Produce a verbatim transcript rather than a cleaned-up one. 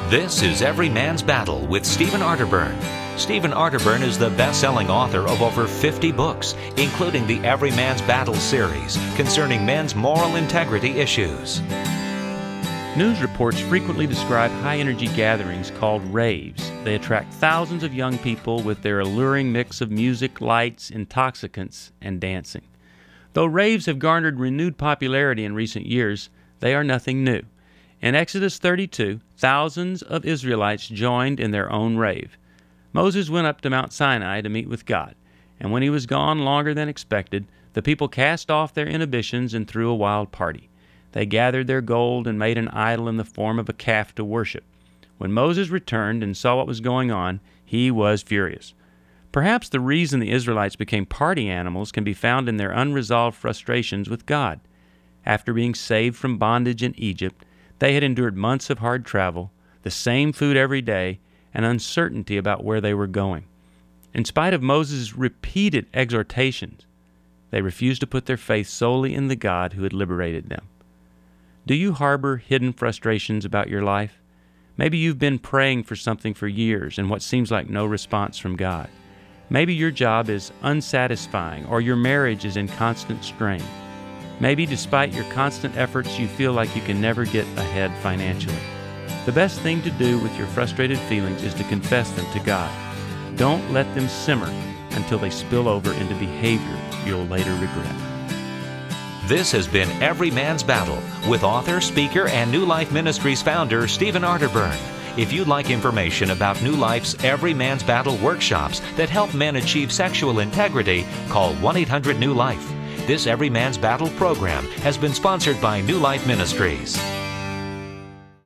This is Every Man's Battle with Stephen Arterburn. Stephen Arterburn is the best-selling author of over fifty books, including the Every Man's Battle series concerning men's moral integrity issues. News reports frequently describe high-energy gatherings called raves. They attract thousands of young people with their alluring mix of music, lights, intoxicants, and dancing. Though raves have garnered renewed popularity in recent years, they are nothing new. In Exodus thirty-two, thousands of Israelites joined in their own rave. Moses went up to Mount Sinai to meet with God, and when he was gone longer than expected, the people cast off their inhibitions and threw a wild party. They gathered their gold and made an idol in the form of a calf to worship. When Moses returned and saw what was going on, he was furious. Perhaps the reason the Israelites became party animals can be found in their unresolved frustrations with God. After being saved from bondage in Egypt, they had endured months of hard travel, the same food every day, and uncertainty about where they were going. In spite of Moses' repeated exhortations, they refused to put their faith solely in the God who had liberated them. Do you harbor hidden frustrations about your life? Maybe you've been praying for something for years and what seems like no response from God. Maybe your job is unsatisfying or your marriage is in constant strain. Maybe despite your constant efforts, you feel like you can never get ahead financially. The best thing to do with your frustrated feelings is to confess them to God. Don't let them simmer until they spill over into behavior you'll later regret. This has been Every Man's Battle with author, speaker, and New Life Ministries founder Stephen Arterburn. If you'd like information about New Life's Every Man's Battle workshops that help men achieve sexual integrity, call one eight hundred new life. This Every Man's Battle program has been sponsored by New Life Ministries.